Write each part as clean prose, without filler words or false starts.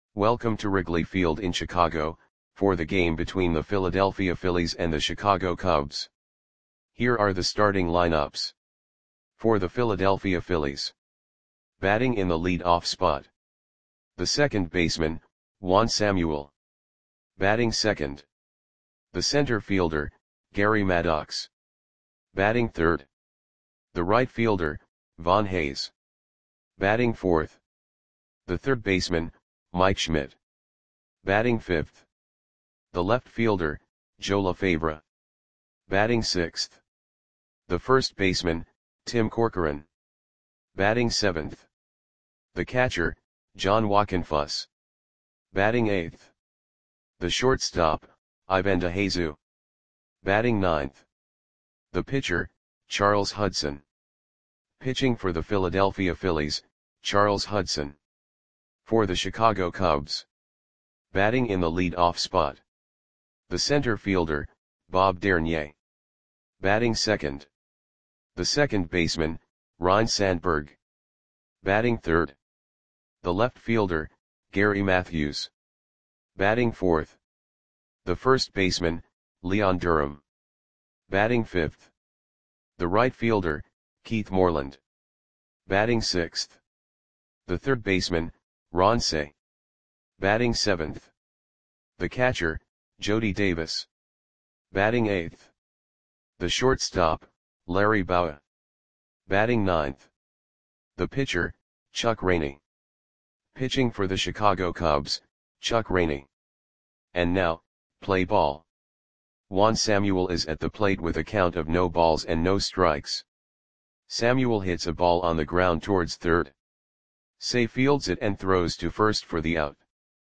Welcome to Wrigley Field in Chicago, for the game between the Philadelphia Phillies and the Chicago Cubs. Here are the starting lineups. For the Philadelphia Phillies. Batting in the lead-off spot. The second baseman, Juan Samuel. Batting second. The center fielder, Gary Maddox. Batting third. The right fielder, Von Hayes. Batting fourth. The third baseman, Mike Schmidt. Batting fifth. The left fielder, Joe LaFavra. Batting sixth. The first baseman, Tim Corcoran. Batting seventh. The catcher, John Wockenfuss. Batting eighth. The shortstop, Ivan DeJesus. Batting ninth. The pitcher, Charles Hudson. Pitching for the Philadelphia Phillies, Charles Hudson. For the Chicago Cubs. Batting in the lead-off spot. The center fielder, Bob Dernier. Batting second. The second baseman, Ryne Sandberg. Batting third. The left fielder, Gary Matthews. Batting fourth. The first baseman, Leon Durham. Batting fifth. The right fielder, Keith Moreland. Batting sixth. The third baseman, Ron Cey. Batting seventh. The catcher, Jody Davis. Batting eighth. The shortstop, Larry Bowa. Batting ninth. The pitcher, Chuck Rainey. Pitching for the Chicago Cubs, Chuck Rainey. And now, play ball. Juan Samuel is at the plate with a count of no balls and no strikes. Samuel hits a ball on the ground towards third. Cey fields it and throws to first for the out.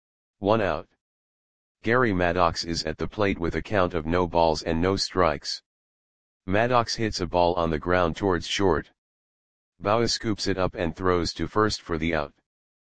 1 out. Gary Maddox is at the plate with a count of no balls and no strikes. Maddox hits a ball on the ground towards short. Bowa scoops it up and throws to first for the out.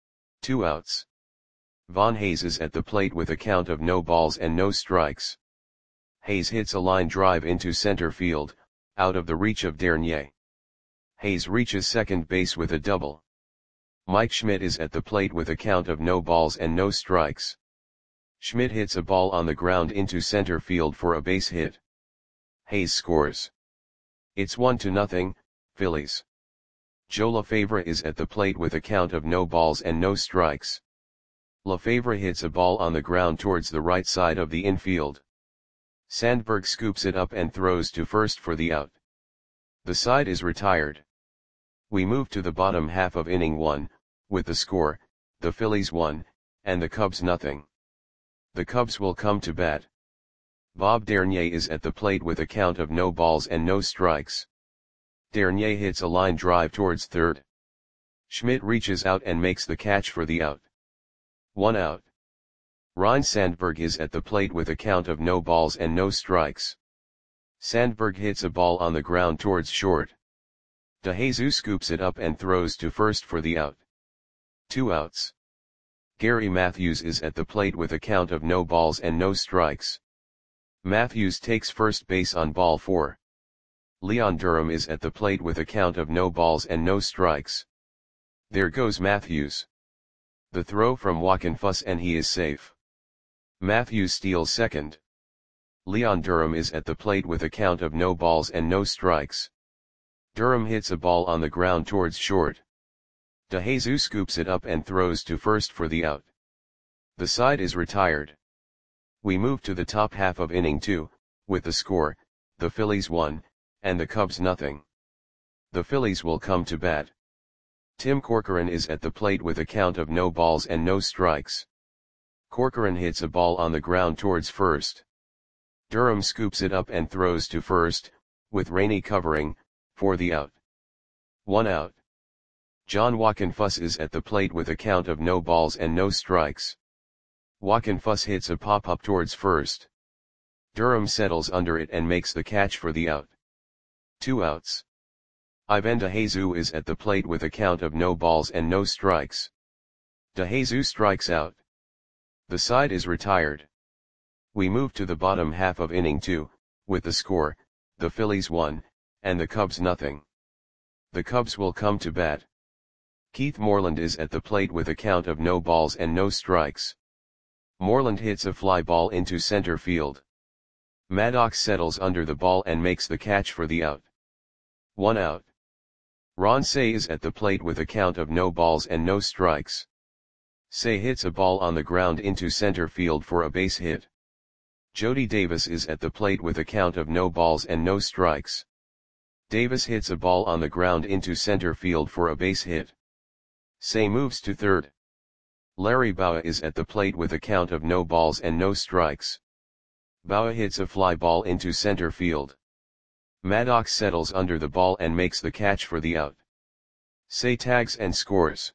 2 outs. Von Hayes is at the plate with a count of no balls and no strikes. Hayes hits a line drive into center field, out of the reach of Dernier. Hayes reaches second base with a double. Mike Schmidt is at the plate with a count of no balls and no strikes. Schmidt hits a ball on the ground into center field for a base hit. Hayes scores. It's 1-0, Phillies. Joe LaFavra is at the plate with a count of no balls and no strikes. LaFavra hits a ball on the ground towards the right side of the infield. Sandberg scoops it up and throws to first for the out. The side is retired. We move to the bottom half of inning 1, with the score, the Phillies 1, and the Cubs nothing. The Cubs will come to bat. Bob Dernier is at the plate with a count of no balls and no strikes. Dernier hits a line drive towards third. Schmidt reaches out and makes the catch for the out. 1 out. Ryne Sandberg is at the plate with a count of no balls and no strikes. Sandberg hits a ball on the ground towards short. DeJesus scoops it up and throws to first for the out. 2 outs. Gary Matthews is at the plate with a count of no balls and no strikes. Matthews takes first base on ball 4. Leon Durham is at the plate with a count of no balls and no strikes. There goes Matthews. The throw from Wockenfuss and he is safe. Matthews steals second. Leon Durham is at the plate with a count of no balls and no strikes. Durham hits a ball on the ground towards short. DeJesus scoops it up and throws to first for the out. The side is retired. We move to the top half of inning 2, with the score, the Phillies 1, and the Cubs nothing. The Phillies will come to bat. Tim Corcoran is at the plate with a count of no balls and no strikes. Corcoran hits a ball on the ground towards first. Durham scoops it up and throws to first, with Rainey covering, for the out. 1 out. John Wockenfuss is at the plate with a count of no balls and no strikes. Wockenfuss hits a pop-up towards first. Durham settles under it and makes the catch for the out. 2 outs. Ivan DeJesus is at the plate with a count of no balls and no strikes. DeJesus strikes out. The side is retired. We move to the bottom half of inning 2, with the score, the Phillies 1, and the Cubs nothing. The Cubs will come to bat. Keith Moreland is at the plate with a count of no balls and no strikes. Moreland hits a fly ball into center field. Maddox settles under the ball and makes the catch for the out. 1 out. Ron Cey is at the plate with a count of no balls and no strikes. Cey hits a ball on the ground into center field for a base hit. Jody Davis is at the plate with a count of no balls and no strikes. Davis hits a ball on the ground into center field for a base hit. Cey moves to third. Larry Bowa is at the plate with a count of no balls and no strikes. Bowa hits a fly ball into center field. Maddox settles under the ball and makes the catch for the out. Cey tags and scores.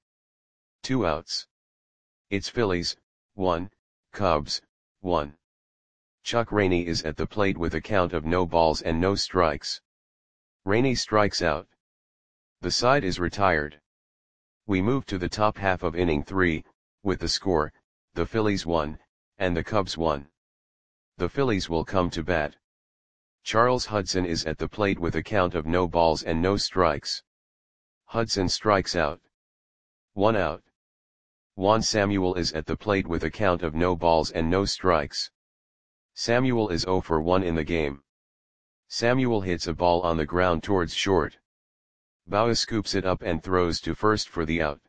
2 outs. It's Phillies, 1, Cubs, 1. Chuck Rainey is at the plate with a count of no balls and no strikes. Rainey strikes out. The side is retired. We move to the top half of inning 3, with the score, the Phillies 1, and the Cubs 1. The Phillies will come to bat. Charles Hudson is at the plate with a count of no balls and no strikes. Hudson strikes out. 1 out. Juan Samuel is at the plate with a count of no balls and no strikes. Samuel is 0 for 1 in the game. Samuel hits a ball on the ground towards short. Bowa scoops it up and throws to first for the out.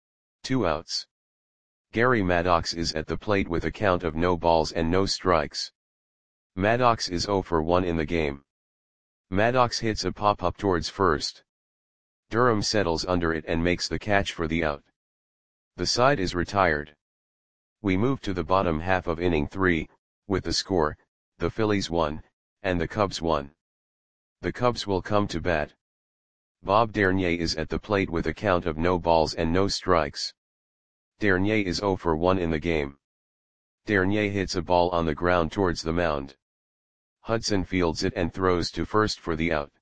2 outs. Gary Maddox is at the plate with a count of no balls and no strikes. Maddox is 0 for 1 in the game. Maddox hits a pop-up towards first. Durham settles under it and makes the catch for the out. The side is retired. We move to the bottom half of inning 3, with the score, the Phillies 1, and the Cubs 1. The Cubs will come to bat. Bob Dernier is at the plate with a count of no balls and no strikes. Dernier is 0 for 1 in the game. Dernier hits a ball on the ground towards the mound. Hudson fields it and throws to first for the out.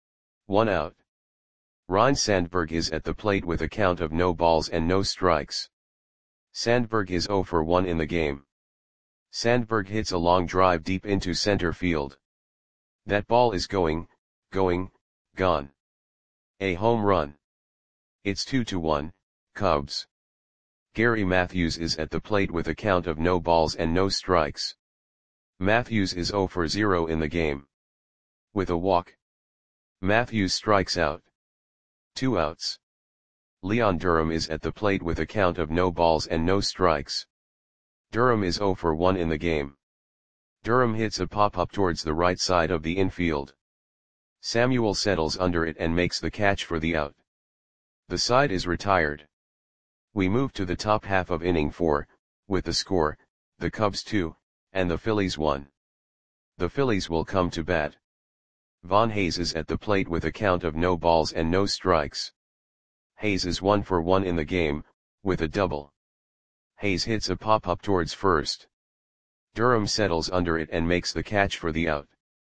1 out. Ryne Sandberg is at the plate with a count of no balls and no strikes. Sandberg is 0 for 1 in the game. Sandberg hits a long drive deep into center field. That ball is gone. A home run. It's 2-1, Cubs. Gary Matthews is at the plate with a count of no balls and no strikes. Matthews is 0 for 0 in the game. With a walk. Matthews strikes out. 2 outs. Leon Durham is at the plate with a count of no balls and no strikes. Durham is 0 for 1 in the game. Durham hits a pop-up towards the right side of the infield. Samuel settles under it and makes the catch for the out. The side is retired. We move to the top half of inning 4, with the score, the Cubs 2, and the Phillies 1. The Phillies will come to bat. Von Hayes is at the plate with a count of no balls and no strikes. Hayes is 1 for 1 in the game, with a double. Hayes hits a pop-up towards first. Durham settles under it and makes the catch for the out.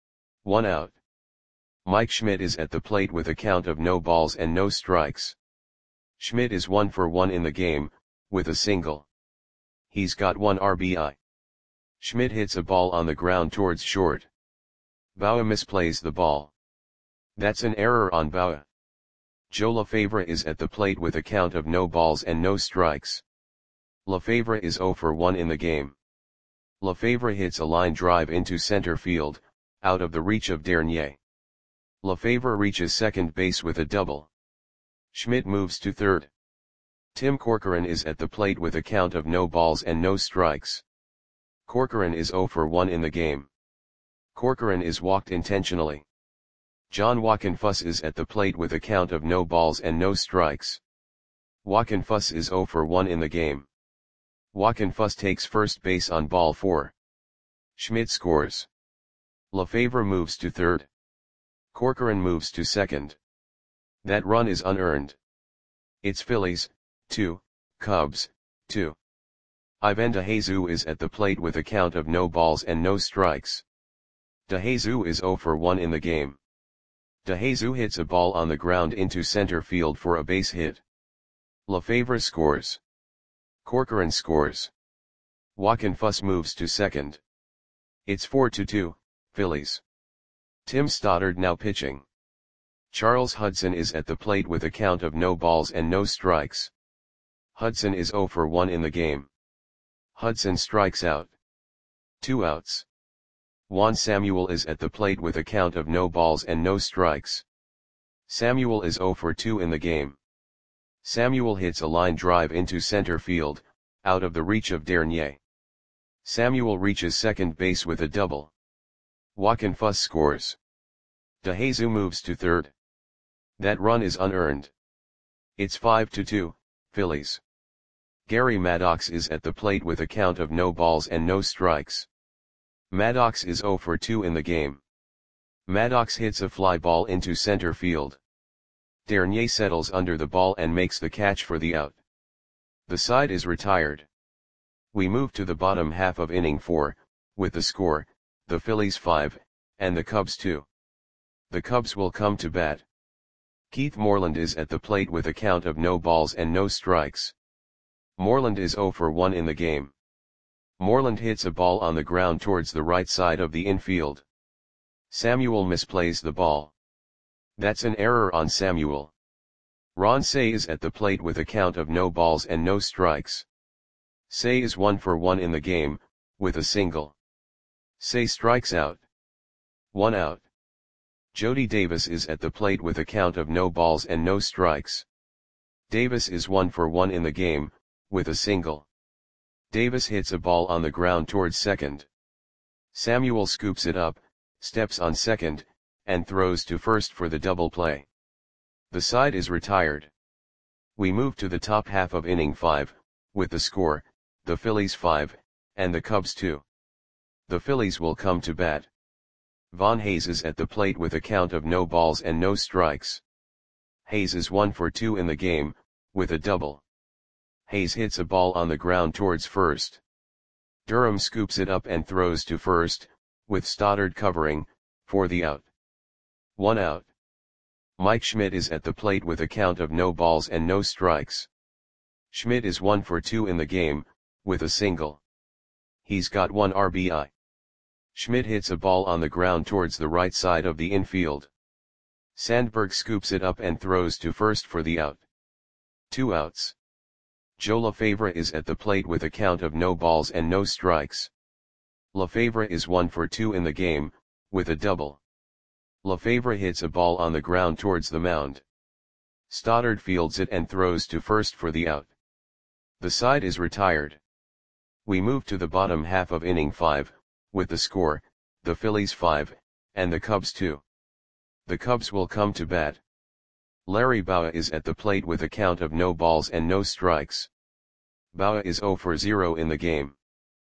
1 out. Mike Schmidt is at the plate with a count of no balls and no strikes. Schmidt is 1 for 1 in the game, with a single. He's got 1 RBI. Schmidt hits a ball on the ground towards short. Bowa misplays the ball. That's an error on Bowa. Joe LaFavre is at the plate with a count of no balls and no strikes. LaFavre is 0 for 1 in the game. LaFavre hits a line drive into center field, out of the reach of Dernier. LaFavre reaches second base with a double. Schmidt moves to third. Tim Corcoran is at the plate with a count of no balls and no strikes. Corcoran is 0 for 1 in the game. Corcoran is walked intentionally. John Wockenfuss is at the plate with a count of no balls and no strikes. Wockenfuss is 0 for 1 in the game. Wockenfuss takes first base on ball 4. Schmidt scores. LaFavre moves to third. Corcoran moves to second. That run is unearned. It's Phillies, 2, Cubs, 2. Ivan DeJesus is at the plate with a count of no balls and no strikes. DeJesus is 0 for 1 in the game. DeJesus hits a ball on the ground into center field for a base hit. LaFavre scores. Corcoran scores. Wockenfuss moves to second. It's 4-2, Phillies. Tim Stoddard now pitching. Charles Hudson is at the plate with a count of no balls and no strikes. Hudson is 0 for 1 in the game. Hudson strikes out. 2 outs. Juan Samuel is at the plate with a count of no balls and no strikes. Samuel is 0 for 2 in the game. Samuel hits a line drive into center field, out of the reach of Dernier. Samuel reaches second base with a double. Joaquin Fuss scores. DeJesus moves to third. That run is unearned. It's 5-2, Phillies. Gary Maddox is at the plate with a count of no balls and no strikes. Maddox is 0 for 2 in the game. Maddox hits a fly ball into center field. Dernier settles under the ball and makes the catch for the out. The side is retired. We move to the bottom half of inning 4, with the score, the Phillies 5, and the Cubs 2. The Cubs will come to bat. Keith Moreland is at the plate with a count of no balls and no strikes. Moreland is 0 for 1 in the game. Moreland hits a ball on the ground towards the right side of the infield. Samuel misplays the ball. That's an error on Samuel. Ron Cey is at the plate with a count of no balls and no strikes. Cey is 1 for 1 in the game, with a single. Cey strikes out. 1 out. Jody Davis is at the plate with a count of no balls and no strikes. Davis is 1 for 1 in the game, with a single. Davis hits a ball on the ground towards second. Samuel scoops it up, steps on second, and throws to first for the double play. The side is retired. We move to the top half of inning 5, with the score, the Phillies 5, and the Cubs 2. The Phillies will come to bat. Von Hayes is at the plate with a count of no balls and no strikes. Hayes is 1 for 2 in the game, with a double. Hayes hits a ball on the ground towards first. Durham scoops it up and throws to first, with Stoddard covering, for the out. 1 out. Mike Schmidt is at the plate with a count of no balls and no strikes. Schmidt is 1 for 2 in the game, with a single. He's got 1 RBI. Schmidt hits a ball on the ground towards the right side of the infield. Sandberg scoops it up and throws to first for the out. 2 outs. Joe LaFavre is at the plate with a count of no balls and no strikes. LaFavre is 1 for 2 in the game, with a double. LaFavre hits a ball on the ground towards the mound. Stoddard fields it and throws to first for the out. The side is retired. We move to the bottom half of inning 5, with the score, the Phillies 5, and the Cubs 2. The Cubs will come to bat. Larry Bowa is at the plate with a count of no balls and no strikes. Bowa is 0 for 0 in the game.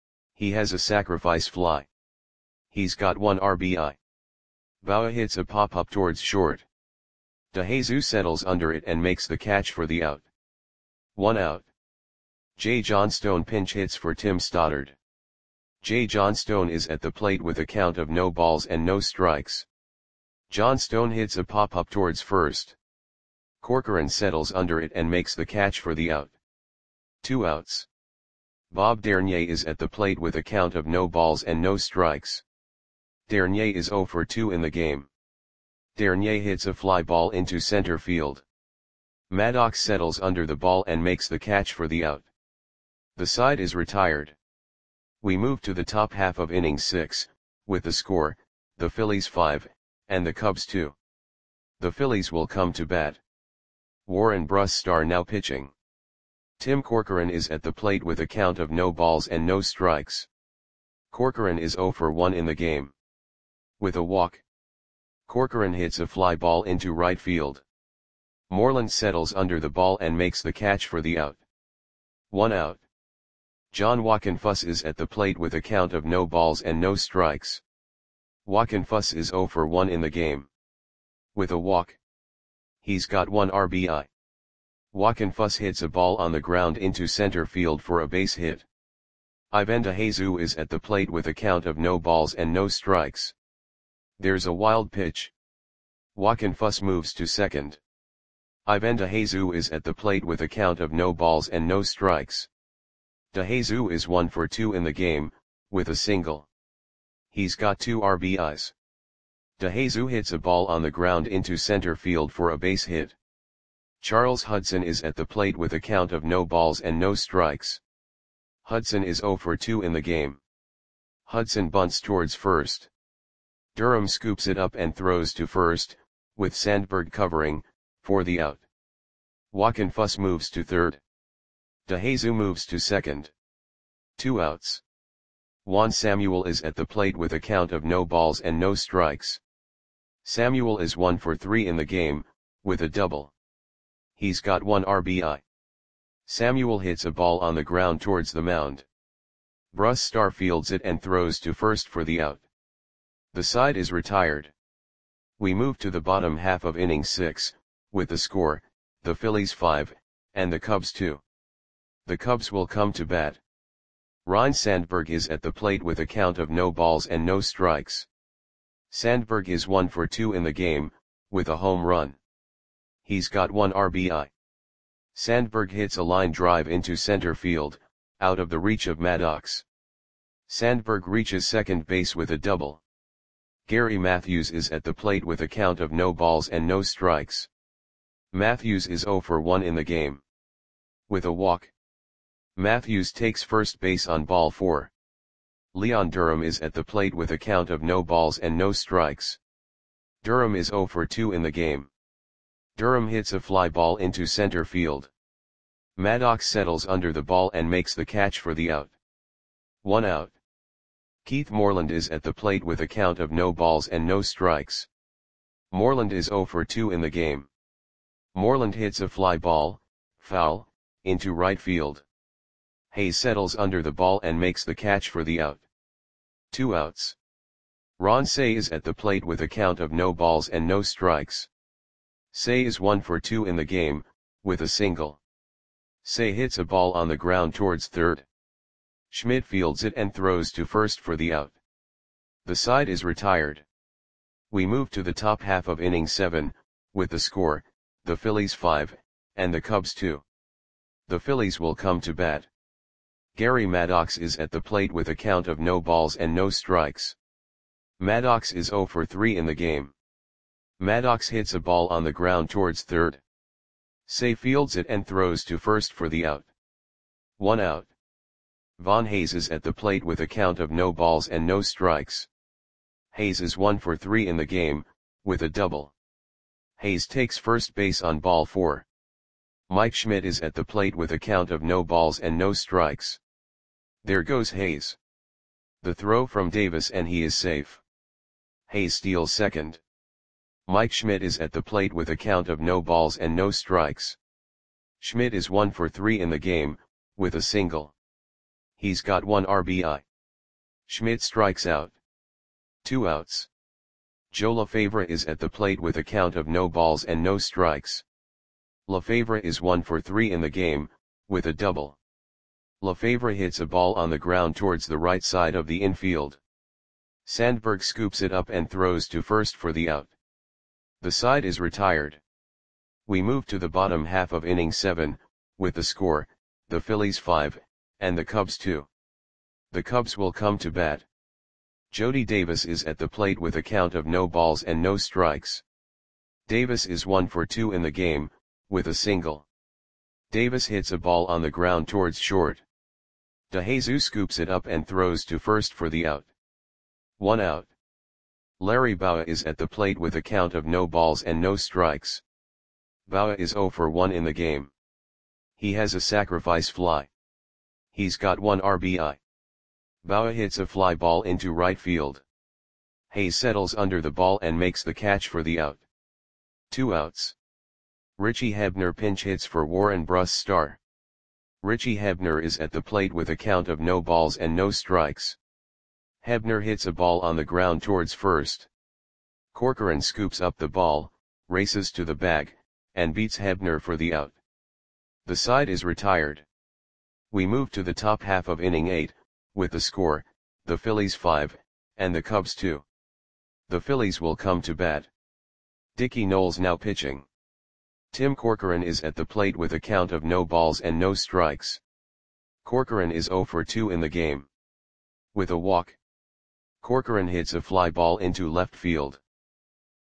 He has a sacrifice fly. He's got 1 RBI. Bowa hits a pop-up towards short. DeJesus settles under it and makes the catch for the out. 1 out. Jay Johnstone pinch hits for Tim Stoddard. Jay Johnstone is at the plate with a count of no balls and no strikes. Johnstone hits a pop-up towards first. Corcoran settles under it and makes the catch for the out. 2 outs. Bob Dernier is at the plate with a count of no balls and no strikes. Dernier is 0 for 2 in the game. Dernier hits a fly ball into center field. Maddox settles under the ball and makes the catch for the out. The side is retired. We move to the top half of inning 6, with the score, the Phillies 5, and the Cubs 2. The Phillies will come to bat. Warren Brustar now pitching. Tim Corcoran is at the plate with a count of no balls and no strikes. Corcoran is 0 for 1 in the game. With a walk. Corcoran hits a fly ball into right field. Moreland settles under the ball and makes the catch for the out. 1 out. John Joaquin Fuss is at the plate with a count of no balls and no strikes. Joaquin Fuss is 0 for 1 in the game. With a walk. He's got 1 RBI. Joaquin Fuss hits a ball on the ground into center field for a base hit. Ivan DeJesus is at the plate with a count of no balls and no strikes. There's a wild pitch. Joaquin Fuss moves to second. Ivan DeJesus is at the plate with a count of no balls and no strikes. DeJesus is 1 for 2 in the game, with a single. He's got 2 RBIs. DeJesus hits a ball on the ground into center field for a base hit. Charles Hudson is at the plate with a count of no balls and no strikes. Hudson is 0 for 2 in the game. Hudson bunts towards first. Durham scoops it up and throws to first, with Sandberg covering, for the out. Wockenfuss moves to third. DeJesus moves to second. 2 outs. Juan Samuel is at the plate with a count of no balls and no strikes. Samuel is 1 for 3 in the game, with a double. He's got 1 RBI. Samuel hits a ball on the ground towards the mound. Bruce Starr fields it and throws to first for the out. The side is retired. We move to the bottom half of inning 6, with the score, the Phillies 5, and the Cubs 2. The Cubs will come to bat. Ryne Sandberg is at the plate with a count of no balls and no strikes. Sandberg is 1 for 2 in the game, with a home run. He's got 1 RBI. Sandberg hits a line drive into center field, out of the reach of Maddox. Sandberg reaches second base with a double. Gary Matthews is at the plate with a count of no balls and no strikes. Matthews is 0 for 1 in the game. With a walk. Matthews takes first base on ball 4. Leon Durham is at the plate with a count of no balls and no strikes. Durham is 0 for 2 in the game. Durham hits a fly ball into center field. Maddox settles under the ball and makes the catch for the out. 1 out. Keith Moreland is at the plate with a count of no balls and no strikes. Moreland is 0 for 2 in the game. Moreland hits a fly ball, foul, into right field. Hayes settles under the ball and makes the catch for the out. 2 outs. Ron Cey is at the plate with a count of no balls and no strikes. Cey is 1 for 2 in the game, with a single. Cey hits a ball on the ground towards third. Schmidt fields it and throws to first for the out. The side is retired. We move to the top half of inning 7, with the score, the Phillies 5, and the Cubs 2. The Phillies will come to bat. Gary Maddox is at the plate with a count of no balls and no strikes. Maddox is 0 for 3 in the game. Maddox hits a ball on the ground towards third. Cey fields it and throws to first for the out. 1 out. Von Hayes is at the plate with a count of no balls and no strikes. Hayes is 1 for 3 in the game, with a double. Hayes takes first base on ball 4. Mike Schmidt is at the plate with a count of no balls and no strikes. There goes Hayes. The throw from Davis and he is safe. Hayes steals second. Mike Schmidt is at the plate with a count of no balls and no strikes. Schmidt is 1 for 3 in the game, with a single. He's got 1 RBI. Schmidt strikes out. 2 outs. Joe LaFavre is at the plate with a count of no balls and no strikes. LaFavre is 1 for 3 in the game, with a double. LaFavre hits a ball on the ground towards the right side of the infield. Sandberg scoops it up and throws to first for the out. The side is retired. We move to the bottom half of inning 7, with the score, the Phillies 5, and the Cubs 2. The Cubs will come to bat. Jody Davis is at the plate with a count of no balls and no strikes. Davis is 1 for 2 in the game, with a single. Davis hits a ball on the ground towards short. DeJesus scoops it up and throws to first for the out. 1 out. Larry Bowa is at the plate with a count of no balls and no strikes. Bowa is 0 for 1 in the game. He has a sacrifice fly. He's got 1 RBI. Bowa hits a fly ball into right field. Hayes settles under the ball and makes the catch for the out. 2 outs. Richie Hebner pinch hits for Warren Bruce Starr. Richie Hebner is at the plate with a count of no balls and no strikes. Hebner hits a ball on the ground towards first. Corcoran scoops up the ball, races to the bag, and beats Hebner for the out. The side is retired. We move to the top half of inning 8, with the score, the Phillies 5, and the Cubs 2. The Phillies will come to bat. Dickie Knowles now pitching. Tim Corcoran is at the plate with a count of no balls and no strikes. Corcoran is 0 for 2 in the game. With a walk. Corcoran hits a fly ball into left field.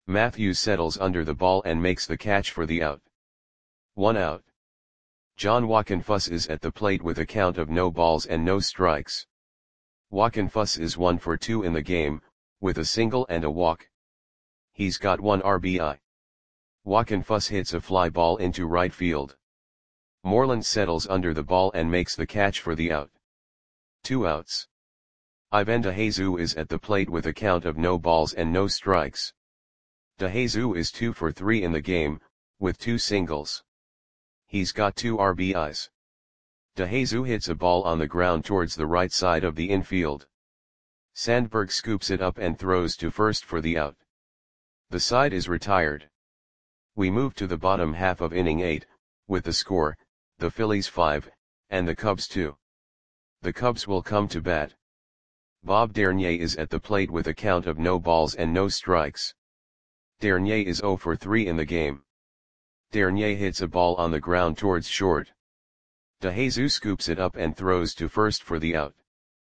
Matthews settles under the ball and makes the catch for the out. 1 out. John Wockenfuss is at the plate with a count of no balls and no strikes. Wockenfuss is 1 for 2 in the game, with a single and a walk. He's got 1 RBI. Wockenfuss hits a fly ball into right field. Moreland settles under the ball and makes the catch for the out. 2 outs. Ivan DeJesus is at the plate with a count of no balls and no strikes. DeJesus is 2 for 3 in the game, with 2 singles. He's got 2 RBIs. DeJesus hits a ball on the ground towards the right side of the infield. Sandberg scoops it up and throws to first for the out. The side is retired. We move to the bottom half of inning 8, with the score, the Phillies 5, and the Cubs 2. The Cubs will come to bat. Bob Dernier is at the plate with a count of no balls and no strikes. Dernier is 0 for 3 in the game. Dernier hits a ball on the ground towards short. DeJesus scoops it up and throws to first for the out.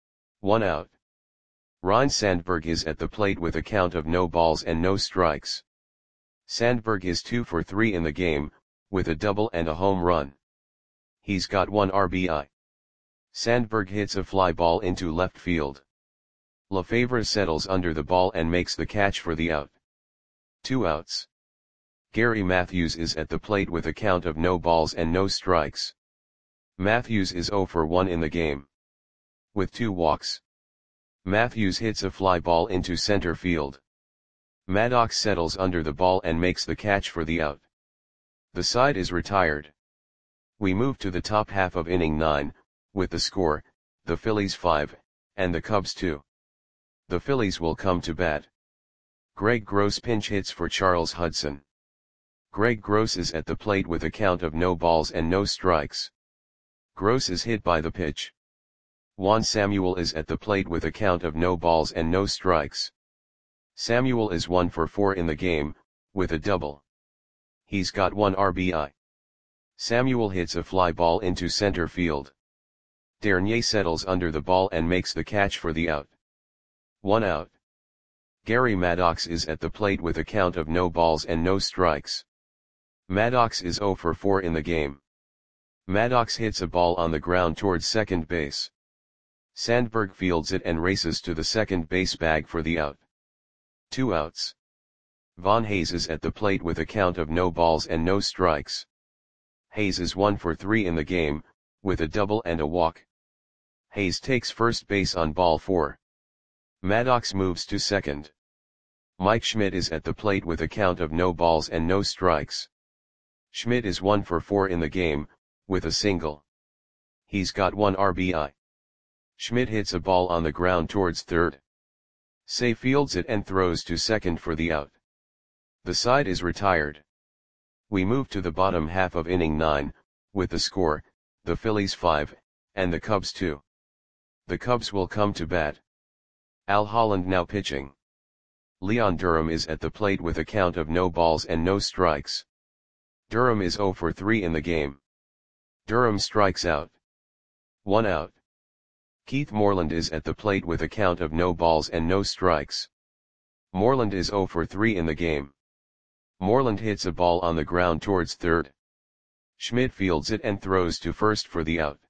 1 out. Ryne Sandberg is at the plate with a count of no balls and no strikes. Sandberg is 2 for 3 in the game, with a double and a home run. He's got 1 RBI. Sandberg hits a fly ball into left field. Lefebvre settles under the ball and makes the catch for the out. 2 outs. Gary Matthews is at the plate with a count of no balls and no strikes. Matthews is 0 for 1 in the game. With 2 walks. Matthews hits a fly ball into center field. Maddox settles under the ball and makes the catch for the out. The side is retired. We move to the top half of inning 9, with the score, the Phillies 5, and the Cubs 2. The Phillies will come to bat. Greg Gross pinch hits for Charles Hudson. Greg Gross is at the plate with a count of no balls and no strikes. Gross is hit by the pitch. Juan Samuel is at the plate with a count of no balls and no strikes. Samuel is 1 for 4 in the game, with a double. He's got 1 RBI. Samuel hits a fly ball into center field. Dernier settles under the ball and makes the catch for the out. 1 out. Gary Maddox is at the plate with a count of no balls and no strikes. Maddox is 0 for 4 in the game. Maddox hits a ball on the ground towards second base. Sandberg fields it and races to the second base bag for the out. 2 outs. Von Hayes is at the plate with a count of no balls and no strikes. Hayes is 1 for 3 in the game, with a double and a walk. Hayes takes first base on ball 4. Maddox moves to second. Mike Schmidt is at the plate with a count of no balls and no strikes. Schmidt is 1 for 4 in the game, with a single. He's got 1 RBI. Schmidt hits a ball on the ground towards third. Say fields it and throws to second for the out. The side is retired. We move to the bottom half of inning 9, with the score, the Phillies 5, and the Cubs 2. The Cubs will come to bat. Al Holland now pitching. Leon Durham is at the plate with a count of no balls and no strikes. Durham is 0 for 3 in the game. Durham strikes out. 1 out. Keith Moreland is at the plate with a count of no balls and no strikes. Moreland is 0 for 3 in the game. Moreland hits a ball on the ground towards third. Schmidt fields it and throws to first for the out.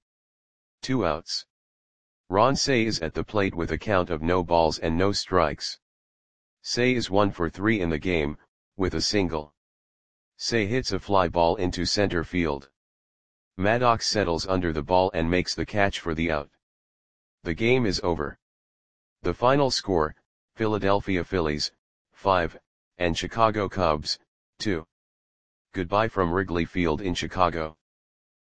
2 outs. Ron Cey is at the plate with a count of no balls and no strikes. Cey is 1 for 3 in the game, with a single. Cey hits a fly ball into center field. Maddox settles under the ball and makes the catch for the out. The game is over. The final score, Philadelphia Phillies, 5, and Chicago Cubs, 2. Goodbye from Wrigley Field in Chicago.